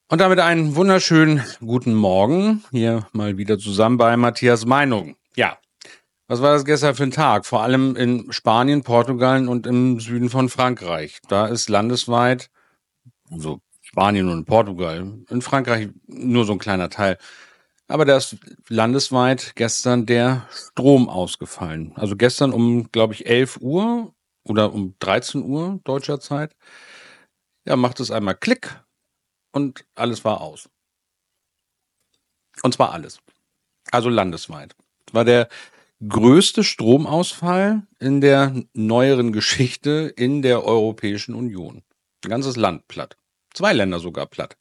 Und damit einen wunderschönen guten Morgen. Hier mal wieder zusammen bei Matthias Meinung. Ja, was war das gestern für ein Tag? Vor allem in Spanien, Portugal und im Süden von Frankreich. Da ist landesweit, also Spanien und Portugal, in Frankreich nur so ein kleiner Teil. Aber da ist landesweit gestern der Strom ausgefallen. Also gestern um, glaube ich, 11 Uhr oder um 13 Uhr deutscher Zeit. Ja, macht es einmal Klick und alles war aus. Und zwar alles. Also landesweit. War der größte Stromausfall in der neueren Geschichte in der Europäischen Union. Ein ganzes Land platt. 2 Länder sogar platt.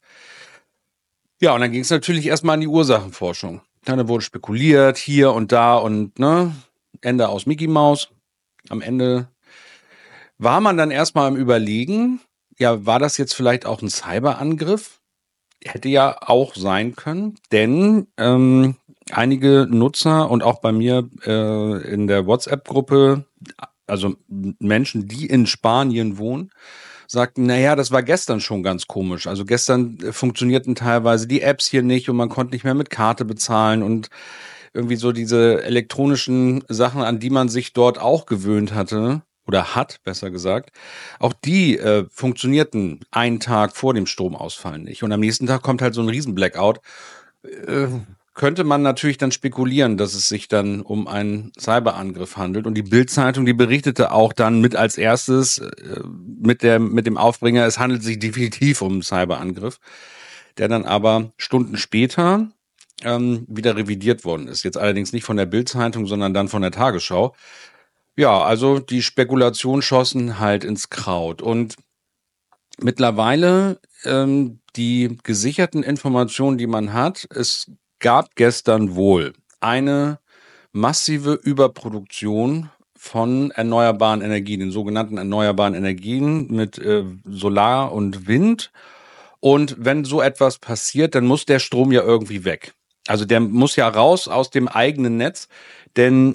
Ja, und dann ging es natürlich erstmal an die Ursachenforschung. Ja, da wurde spekuliert, hier und da und ne, Ende aus Mickey Maus. Am Ende war man dann erstmal am Überlegen, ja, war das jetzt vielleicht auch ein Cyberangriff? Hätte ja auch sein können, denn einige Nutzer und auch bei mir in der WhatsApp-Gruppe, also Menschen, die in Spanien wohnen, sagten, naja, das war gestern schon ganz komisch. Also gestern funktionierten teilweise die Apps hier nicht und man konnte nicht mehr mit Karte bezahlen und irgendwie so diese elektronischen Sachen, an die man sich dort auch gewöhnt hatte oder hat, besser gesagt, auch die funktionierten einen Tag vor dem Stromausfall nicht. Und am nächsten Tag kommt halt so ein Riesen-Blackout. Äh, Könnte man natürlich dann spekulieren, dass es sich dann um einen Cyberangriff handelt. Und die Bild-Zeitung, die berichtete auch dann mit als erstes mit dem Aufbringer, es handelt sich definitiv um einen Cyberangriff, der dann aber Stunden später wieder revidiert worden ist. Jetzt allerdings nicht von der Bild-Zeitung, sondern dann von der Tagesschau. Ja, also die Spekulationen schossen halt ins Kraut. Und mittlerweile die gesicherten Informationen, die man hat, es gab gestern wohl eine massive Überproduktion von erneuerbaren Energien, den sogenannten erneuerbaren Energien mit Solar und Wind. Und wenn so etwas passiert, dann muss der Strom ja irgendwie weg. Also der muss ja raus aus dem eigenen Netz, denn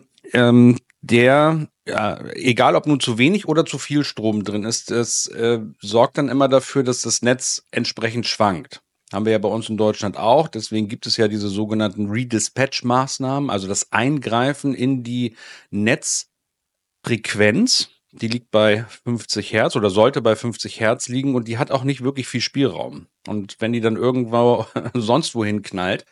der, ja, egal ob nun zu wenig oder zu viel Strom drin ist, das sorgt dann immer dafür, dass das Netz entsprechend schwankt. Haben wir ja bei uns in Deutschland auch. Deswegen gibt es ja diese sogenannten Redispatch-Maßnahmen, also das Eingreifen in die Netzfrequenz. Die liegt bei 50 Hertz oder sollte bei 50 Hertz liegen und die hat auch nicht wirklich viel Spielraum. Und wenn die dann irgendwo sonst wohin knallt,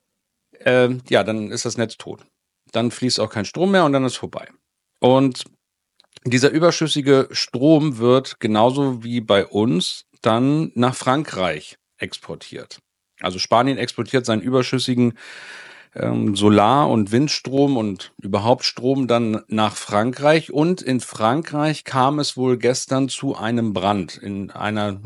ja, dann ist das Netz tot. Dann fließt auch kein Strom mehr und dann ist vorbei. Und dieser überschüssige Strom wird genauso wie bei uns dann nach Frankreich exportiert. Also Spanien exportiert seinen überschüssigen Solar- und Windstrom und überhaupt Strom dann nach Frankreich. Und in Frankreich kam es wohl gestern zu einem Brand in einer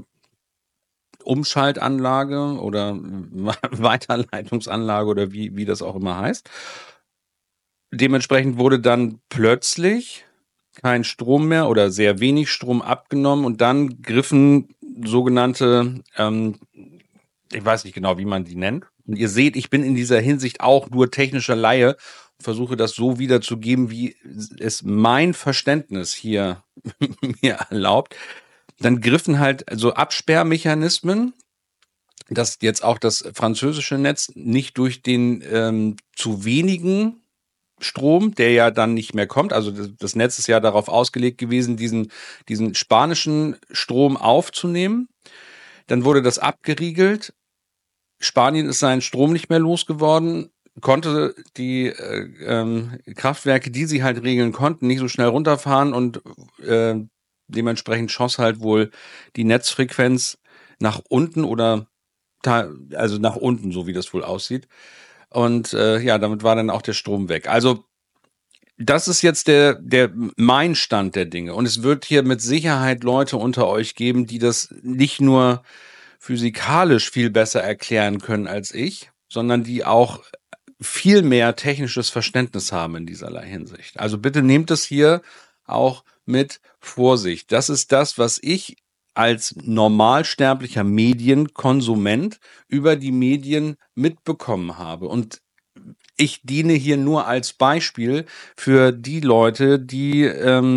Umschaltanlage oder Weiterleitungsanlage oder wie das auch immer heißt. Dementsprechend wurde dann plötzlich kein Strom mehr oder sehr wenig Strom abgenommen und dann griffen sogenannte, ich weiß nicht genau, wie man die nennt. Und ihr seht, ich bin in dieser Hinsicht auch nur technischer Laie und versuche das so wiederzugeben, wie es mein Verständnis hier mir erlaubt. Dann griffen halt so Absperrmechanismen, dass jetzt auch das französische Netz nicht durch den zu wenigen Strom, der ja dann nicht mehr kommt. Also das Netz ist ja darauf ausgelegt gewesen, diesen spanischen Strom aufzunehmen. Dann wurde das abgeriegelt. Spanien ist seinen Strom nicht mehr losgeworden, konnte die Kraftwerke, die sie halt regeln konnten, nicht so schnell runterfahren und dementsprechend schoss halt wohl die Netzfrequenz nach unten oder also nach unten, so wie das wohl aussieht. Und ja, damit war dann auch der Strom weg. Also das ist jetzt mein Stand der Dinge. Und es wird hier mit Sicherheit Leute unter euch geben, die das nicht nur physikalisch viel besser erklären können als ich, sondern die auch viel mehr technisches Verständnis haben in dieserlei Hinsicht. Also bitte nehmt es hier auch mit Vorsicht. Das ist das, was ich als normalsterblicher Medienkonsument über die Medien mitbekommen habe. Und ich diene hier nur als Beispiel für die Leute, die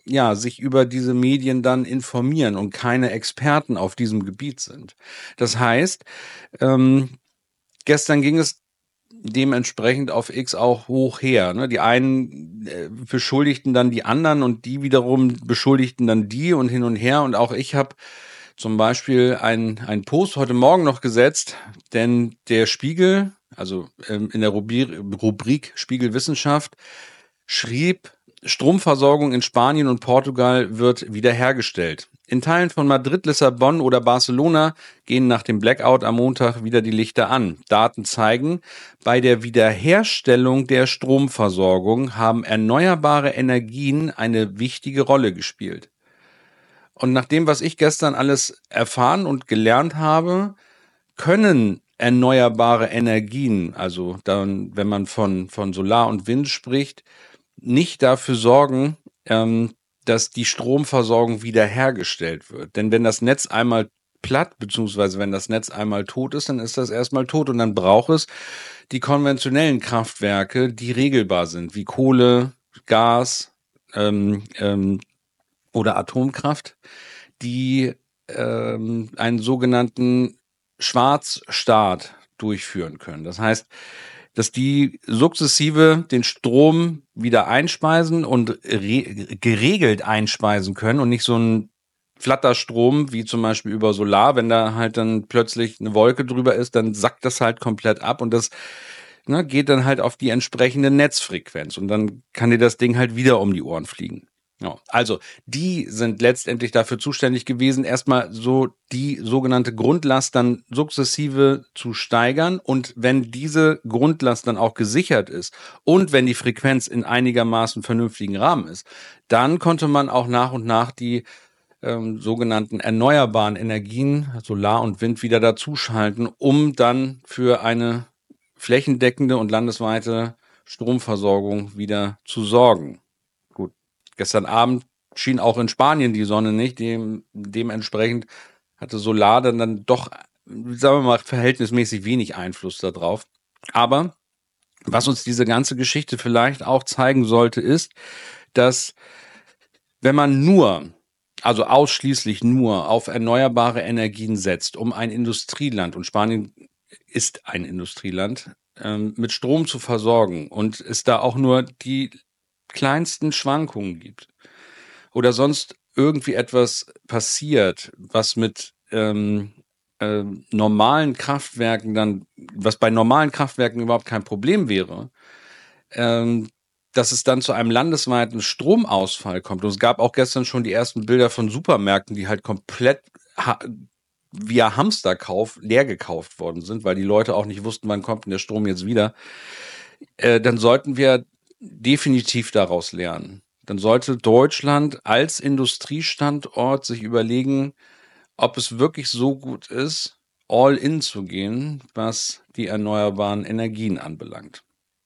ja, sich über diese Medien dann informieren und keine Experten auf diesem Gebiet sind. Das heißt, ähm, gestern ging es dementsprechend auf X auch hoch her. Ne? Die einen beschuldigten dann die anderen und die wiederum beschuldigten dann die und hin und her. Und auch ich habe zum Beispiel einen Post heute Morgen noch gesetzt, denn der Spiegel, also in der Rubrik Spiegel Wissenschaft, schrieb, Stromversorgung in Spanien und Portugal wird wiederhergestellt. In Teilen von Madrid, Lissabon oder Barcelona gehen nach dem Blackout am Montag wieder die Lichter an. Daten zeigen, bei der Wiederherstellung der Stromversorgung haben erneuerbare Energien eine wichtige Rolle gespielt. Und nach dem, was ich gestern alles erfahren und gelernt habe, können erneuerbare Energien, also dann, wenn man von Solar und Wind spricht, nicht dafür sorgen, dass die Stromversorgung wiederhergestellt wird. Denn wenn das Netz einmal platt, beziehungsweise wenn das Netz einmal tot ist, dann ist das erstmal tot und dann braucht es die konventionellen Kraftwerke, die regelbar sind, wie Kohle, Gas oder Atomkraft, die einen sogenannten Schwarzstart durchführen können. Das heißt, dass die sukzessive den Strom wieder einspeisen und geregelt einspeisen können und nicht so ein Flatterstrom wie zum Beispiel über Solar, wenn da halt dann plötzlich eine Wolke drüber ist, dann sackt das halt komplett ab und das geht dann halt auf die entsprechende Netzfrequenz und dann kann dir das Ding halt wieder um die Ohren fliegen. Ja, also die sind letztendlich dafür zuständig gewesen, erstmal so die sogenannte Grundlast dann sukzessive zu steigern. Und wenn diese Grundlast dann auch gesichert ist und wenn die Frequenz in einigermaßen vernünftigen Rahmen ist, dann konnte man auch nach und nach die sogenannten erneuerbaren Energien, Solar und Wind, wieder dazuschalten, um dann für eine flächendeckende und landesweite Stromversorgung wieder zu sorgen. Gestern Abend schien auch in Spanien die Sonne nicht. Dementsprechend hatte Solar dann doch, sagen wir mal, verhältnismäßig wenig Einfluss darauf. Aber was uns diese ganze Geschichte vielleicht auch zeigen sollte, ist, dass wenn man also ausschließlich nur auf erneuerbare Energien setzt, um ein Industrieland, und Spanien ist ein Industrieland, mit Strom zu versorgen und es da auch nur die kleinsten Schwankungen gibt oder sonst irgendwie etwas passiert, was mit normalen Kraftwerken dann, was bei normalen Kraftwerken überhaupt kein Problem wäre, dass es dann zu einem landesweiten Stromausfall kommt. Und es gab auch gestern schon die ersten Bilder von Supermärkten, die halt komplett via Hamsterkauf leer gekauft worden sind, weil die Leute auch nicht wussten, wann kommt denn der Strom jetzt wieder. Dann sollten wir definitiv daraus lernen. Dann sollte Deutschland als Industriestandort sich überlegen, ob es wirklich so gut ist, all in zu gehen, was die erneuerbaren Energien anbelangt.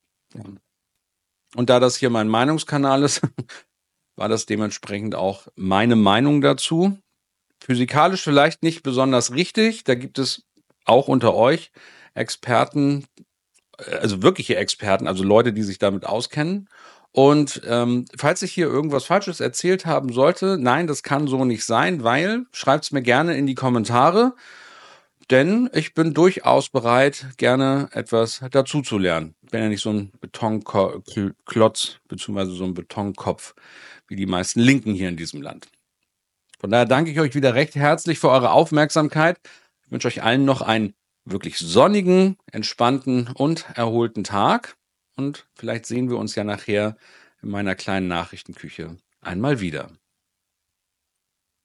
Und da das hier mein Meinungskanal ist, war das dementsprechend auch meine Meinung dazu. Physikalisch vielleicht nicht besonders richtig. Da gibt es auch unter euch Experten, also wirkliche Experten, also Leute, die sich damit auskennen. Und falls ich hier irgendwas Falsches erzählt haben sollte, nein, das kann so nicht sein, weil, schreibt es mir gerne in die Kommentare, denn ich bin durchaus bereit, gerne etwas dazu zu lernen. Ich bin ja nicht so ein Betonklotz, beziehungsweise so ein Betonkopf, wie die meisten Linken hier in diesem Land. Von daher danke ich euch wieder recht herzlich für eure Aufmerksamkeit. Ich wünsche euch allen noch einen wirklich sonnigen, entspannten und erholten Tag. Und vielleicht sehen wir uns ja nachher in meiner kleinen Nachrichtenküche einmal wieder.